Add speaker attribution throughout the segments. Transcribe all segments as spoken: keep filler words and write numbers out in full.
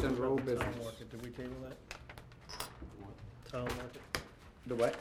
Speaker 1: under old business.
Speaker 2: Tile market, did we table that? Tile market,
Speaker 1: The what?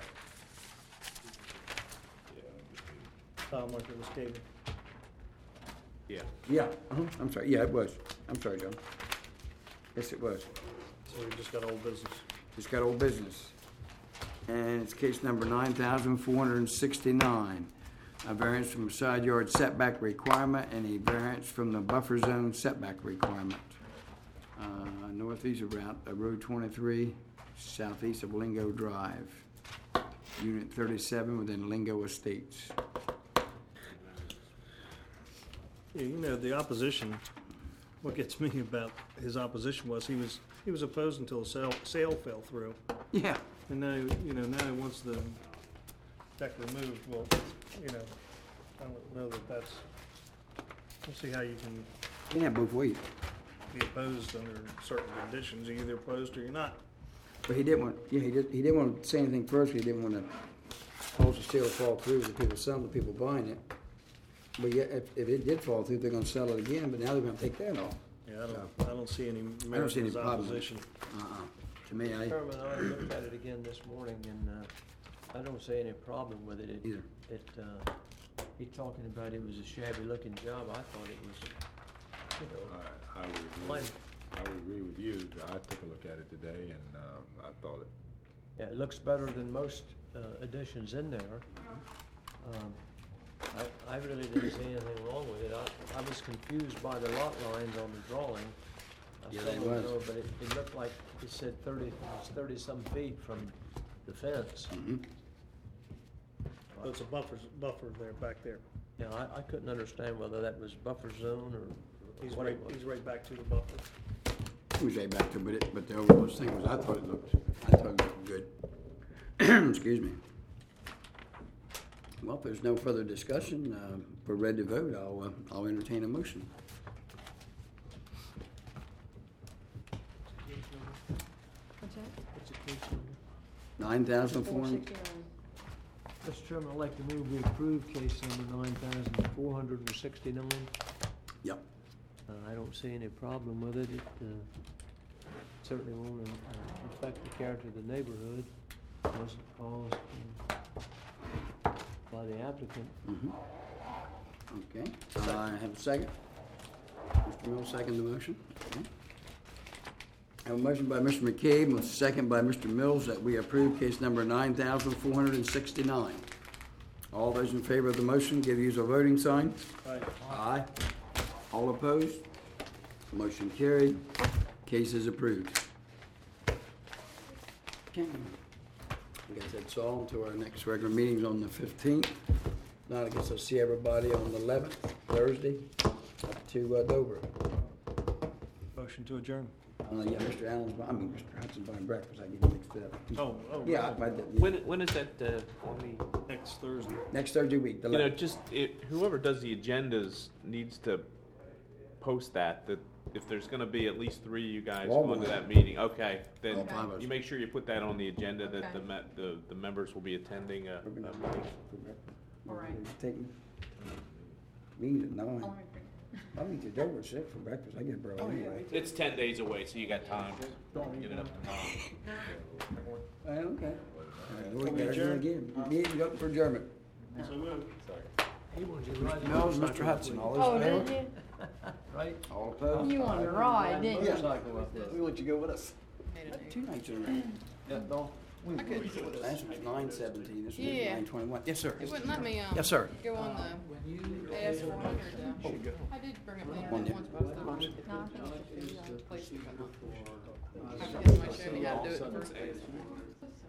Speaker 2: tile market was tabled.
Speaker 3: Yeah.
Speaker 1: Yeah, uh-huh. I'm sorry, yeah, it was. I'm sorry, John. Yes, it was.
Speaker 2: So we just got old business.
Speaker 1: Just got old business. And it's case number nine thousand four hundred and sixty-nine. A variance from side yard setback requirement and a variance from the buffer zone setback requirement. Uh, northeast of Route, uh, Road twenty-three, southeast of Lingo Drive. Unit thirty-seven within Lingo Estates.
Speaker 2: Yeah, you know, the opposition, what gets me about his opposition was he was, he was opposed until the sale, sale fell through.
Speaker 1: Yeah.
Speaker 2: And now, you know, now he wants the deck removed. Well, you know, I don't know that that's, we'll see how you can
Speaker 1: Yeah, both ways.
Speaker 2: be opposed under certain conditions. You're either opposed or you're not.
Speaker 1: But he didn't want, yeah, he did, he didn't want to say anything first, he didn't want to cause the sale to fall through, the people selling, the people buying it. But yeah, if, if it did fall through, they're gonna sell it again, but now they're gonna take that off.
Speaker 2: Yeah, I don't, I don't see any merit
Speaker 1: see
Speaker 2: in
Speaker 1: any
Speaker 2: his
Speaker 1: problem.
Speaker 2: opposition.
Speaker 1: Uh-uh. To me, I,
Speaker 4: Chairman, I looked at it again this morning, and uh, I don't see any problem with it. It,
Speaker 1: Either.
Speaker 4: it, uh, he talking about it was a shabby-looking job. I thought it was, you know,
Speaker 3: I, I would agree.
Speaker 4: Fine.
Speaker 3: I would agree with you. I took a look at it today, and um, I thought it.
Speaker 4: yeah, it looks better than most uh, additions in there. Um, I, I really didn't see anything wrong with it. I, I was confused by the lot lines on the drawing. I
Speaker 1: Yeah,
Speaker 4: still
Speaker 1: they
Speaker 4: don't
Speaker 1: was.
Speaker 4: know, But it, it looked like it said thirty, it's thirty-some feet from the fence.
Speaker 1: mhm.
Speaker 2: So it's a buffer, buffer there, back there.
Speaker 4: Yeah, I, I couldn't understand whether that was buffer zone or
Speaker 2: He's
Speaker 4: what
Speaker 2: right,
Speaker 4: it was.
Speaker 2: he's right back to the buffer.
Speaker 1: It was right back to, but it, but the overall thing was, I thought it looked, I thought it looked good. Excuse me. Well, if there's no further discussion, uh, we're ready to vote, I'll, uh, I'll entertain a motion.
Speaker 5: What's that?
Speaker 4: What's the case number?
Speaker 1: Nine thousand four
Speaker 5: Four
Speaker 1: hundred,
Speaker 5: sixty-nine.
Speaker 4: Mister Chairman, I'd like to move we approve case number nine thousand four hundred and sixty-nine.
Speaker 1: yep.
Speaker 4: Uh, I don't see any problem with it. It, uh, certainly won't uh, affect the character of the neighborhood. Wasn't caused uh, by the applicant.
Speaker 1: Mhm. Okay, uh, I have a second. Mister Mills, second the motion. Okay. I have a motion by Mister McCabe, and a second by Mister Mills that we approve case number nine thousand four hundred and sixty-nine. All those in favor of the motion, give use a voting sign.
Speaker 2: Right.
Speaker 1: Aye. All opposed? Motion carried. Case is approved. Okay. I guess that's all until our next regular meeting's on the fifteenth. Now I guess I'll see everybody on the eleventh, Thursday, up to uh, Dover.
Speaker 2: Motion to adjourn.
Speaker 1: Uh, yeah, Mister Allen's, I mean, Mister Hudson's buying breakfast, I get him mixed up.
Speaker 2: Oh, oh.
Speaker 1: Yeah, I, I did.
Speaker 6: When, when is that, uh, when we,
Speaker 2: Next Thursday.
Speaker 1: Next Thursday week, the
Speaker 6: you know,
Speaker 1: eleventh.
Speaker 6: just, it, whoever does the agendas needs to post that, that if there's gonna be at least three of you guys
Speaker 1: All
Speaker 6: going to
Speaker 1: of
Speaker 6: that
Speaker 1: them.
Speaker 6: meeting, okay, then
Speaker 1: All five of us.
Speaker 6: you make sure you put that on the agenda, that the,
Speaker 5: Okay.
Speaker 6: me- the, the members will be attending a, a
Speaker 1: We're gonna-
Speaker 6: meeting.
Speaker 5: All right.
Speaker 1: Take me. Meetings at nine.
Speaker 5: I'll make it.
Speaker 1: I'll meet you at Dover at six for breakfast, I get bro anyway.
Speaker 6: It's ten days away, so you got time to get it up tomorrow.
Speaker 1: Uh, okay. Uh, we
Speaker 2: we
Speaker 1: got
Speaker 2: adjourn?
Speaker 1: again. Meeting up for adjournment.
Speaker 2: So moved.
Speaker 4: He wants you to ride.
Speaker 1: Mills, Mister Hudson, all
Speaker 5: Oh,
Speaker 1: those in
Speaker 5: did
Speaker 1: favor?
Speaker 5: you?
Speaker 4: Right?
Speaker 1: All opposed?
Speaker 5: You wanted to ride, didn't you?
Speaker 4: Motorcycle up there.
Speaker 1: We let you go with us. Two nights in a row.
Speaker 4: Yeah, no.
Speaker 1: We could. Last was nine seventeen, this was
Speaker 7: Yeah.
Speaker 1: nine twenty-one. Yes, sir.
Speaker 7: It wouldn't let me, um.
Speaker 1: Yes, sir.
Speaker 7: Go on the A S four hundred though. I did bring up the
Speaker 1: On
Speaker 7: internet
Speaker 1: there.
Speaker 7: once, but I was no, I think it's just the place to go. I forget my show me how to do it first.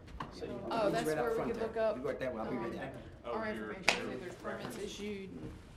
Speaker 7: Oh, that's
Speaker 1: Right out
Speaker 7: where we
Speaker 1: front
Speaker 7: could
Speaker 1: there.
Speaker 7: look up,
Speaker 1: You go right that way, I'll be
Speaker 7: um,
Speaker 1: right there.
Speaker 7: our information, see if there's permits issued,